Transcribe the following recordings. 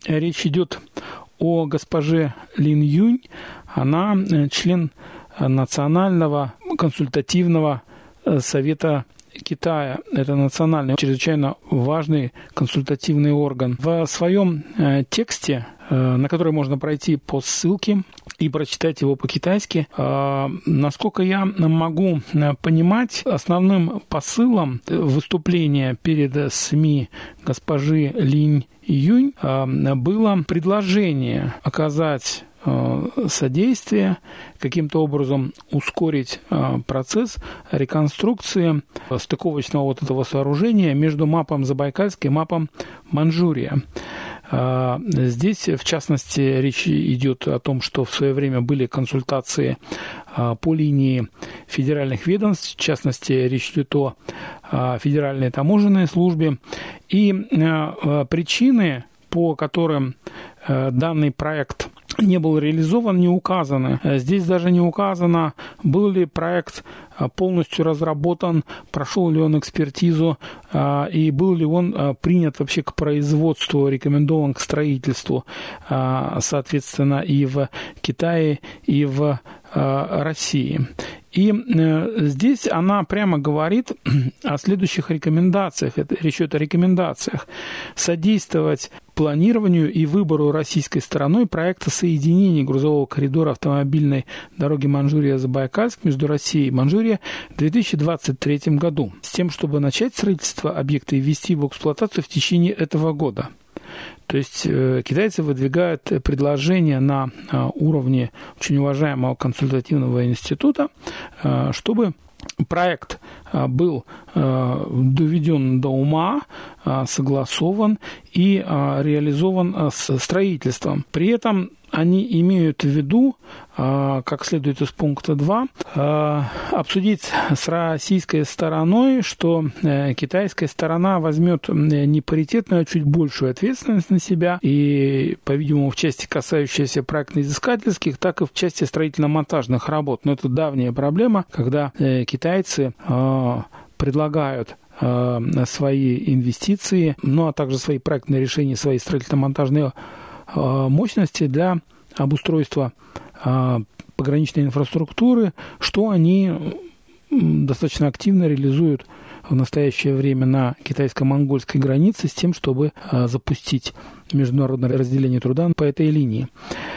речь идет о госпоже Лин Юнь. Она член Национального консультативного совета Китая. Это национальный, чрезвычайно важный консультативный орган. В своем тексте, на который можно пройти по ссылке и прочитать его по-китайски, насколько я могу понимать, основным посылом выступления перед СМИ госпожи Лин Юнь было предложение оказать содействие, каким-то образом ускорить процесс реконструкции стыковочного вот этого сооружения между МАПом Забайкальск и МАПом Манчжурия. Здесь, в частности, речь идет о том, что в свое время были консультации по линии федеральных ведомств, в частности, речь идет о Федеральной таможенной службе. И причины, по которым данный проект не был реализован, не указаны. Здесь даже не указано, был ли проект полностью разработан, прошел ли он экспертизу и был ли он принят вообще к производству, рекомендован к строительству, соответственно, и в Китае, и в России. И здесь она прямо говорит о следующих рекомендациях. Речь идет о рекомендациях. Содействовать планированию и выбору российской стороной проекта соединения грузового коридора автомобильной дороги Манчжурия-Забайкальск между Россией и Манчжурией в 2023 году, с тем, чтобы начать строительство объекта и ввести его в эксплуатацию в течение этого года. То есть китайцы выдвигают предложение на уровне очень уважаемого консультативного института, чтобы проект был доведен до ума, согласован и реализован с строительством. При этом они имеют в виду, как следует из пункта 2, обсудить с российской стороной, что китайская сторона возьмет не паритетную, а чуть большую ответственность на себя, и, по-видимому, в части, касающейся проектно-изыскательских, так и в части строительно-монтажных работ. Но это давняя проблема, когда китайцы предлагают свои инвестиции, ну а также свои проектные решения, свои строительно-монтажные мощности для обустройства пограничной инфраструктуры, что они достаточно активно реализуют в настоящее время на китайско-монгольской границе с тем, чтобы запустить международное разделение труда по этой линии.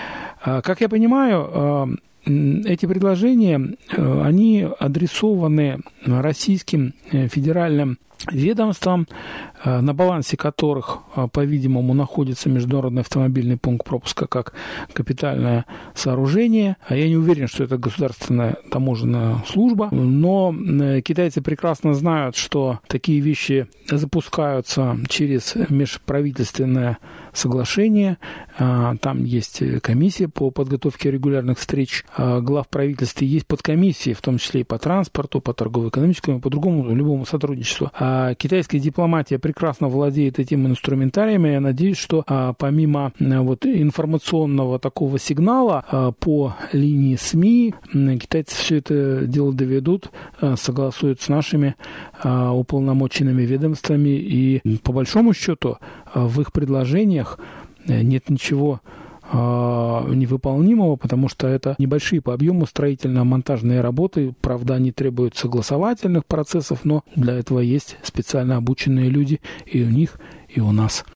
Как я понимаю, эти предложения, они адресованы российским федеральным ведомствам, на балансе которых, по-видимому, находится Международный автомобильный пункт пропуска как капитальное сооружение. Я не уверен, что это государственная таможенная служба, но китайцы прекрасно знают, что такие вещи запускаются через межправительственное соглашение. Там есть комиссия по подготовке регулярных встреч глав правительств, есть подкомиссии, в том числе и по транспорту, по торгово-экономическому, по другому, любому сотрудничеству. Китайская дипломатия прекрасно владеет этим инструментарием, и я надеюсь, что помимо вот информационного такого сигнала по линии СМИ, китайцы все это дело доведут, согласуют с нашими уполномоченными ведомствами, и по большому счету в их предложениях нет ничего невыполнимого, потому что это небольшие по объему строительно-монтажные работы. Правда, они требуют согласовательных процессов, но для этого есть специально обученные люди и у них, и у нас.